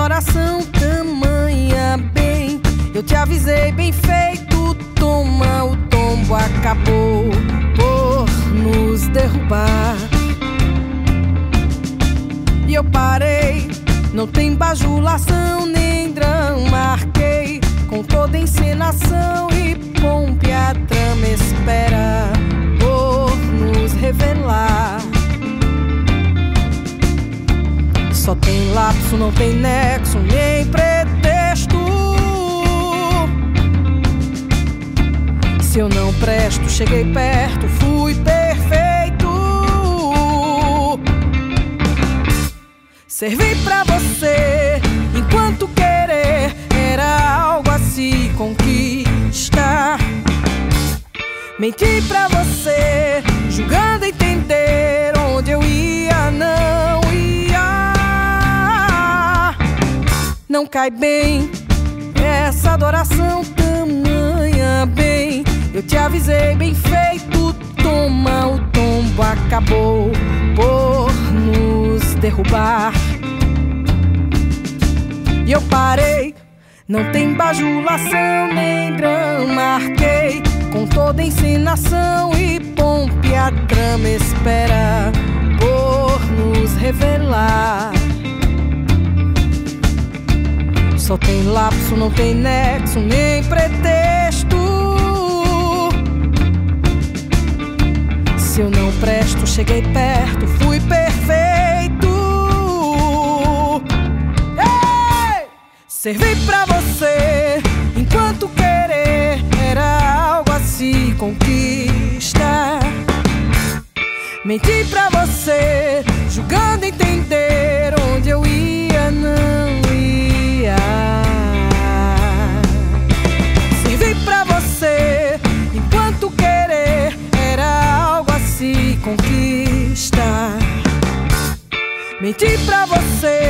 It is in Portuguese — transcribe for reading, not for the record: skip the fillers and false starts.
adoração tamanha bem. Eu te avisei, bem feito, toma, o tombo acabou por nos derrubar. E eu parei, não tem bajulação nem drama, arquei com toda encenação e pompe, a trama espera por nos revelar. Só tem lapso, não tem nexo, nem pretexto. Se eu não presto, cheguei perto, fui perfeito. Servi pra você, enquanto querer era algo a se conquistar. Menti pra você, julgando entender onde eu ia, não ia. Não cai bem essa adoração tamanha bem. Eu te avisei, bem feito, toma, o tombo acabou por nos derrubar. E eu parei, não tem bajulação nem drama, arquei com toda encenação e pompe, a trama espera por nos revelar. Só tem lapso, não tem nexo, nem pretexto. Se eu não presto, cheguei perto, fui perfeito. Hey! Servi pra você, enquanto querer era algo a se conquistar. Menti pra você, julgando entender onde eu ia, não ia. Servi pra você, enquanto querer era algo a se conquistar. Menti pra você,